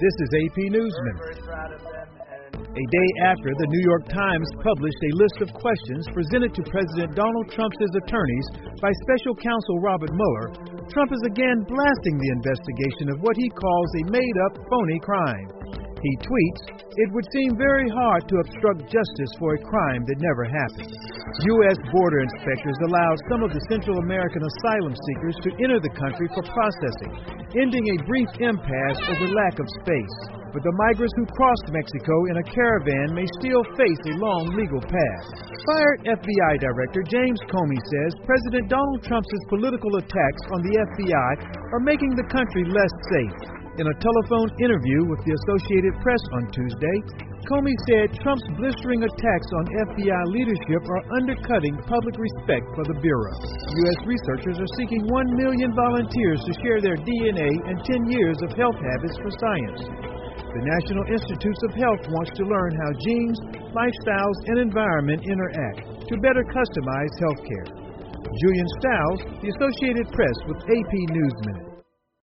This is AP News Minute. A day after the New York Times published a list of questions presented to President Donald Trump's attorneys by Special Counsel Robert Mueller, Trump is again blasting the investigation of what he calls a made-up, phony crime. He tweets, "It would seem very hard to obstruct justice for a crime that never happened." U.S. border inspectors allowed some of the Central American asylum seekers to enter the country for processing, ending a brief impasse over lack of space. But the migrants who crossed Mexico in a caravan may still face a long legal path. Fired FBI Director James Comey says President Donald Trump's political attacks on the FBI are making the country less safe. In a telephone interview with the Associated Press on Tuesday, Comey said Trump's blistering attacks on FBI leadership are undercutting public respect for the Bureau. U.S. researchers are seeking 1 million volunteers to share their DNA and 10 years of health habits for science. The National Institutes of Health wants to learn how genes, lifestyles, and environment interact to better customize health care. Julian Stiles, The Associated Press with AP News Minute.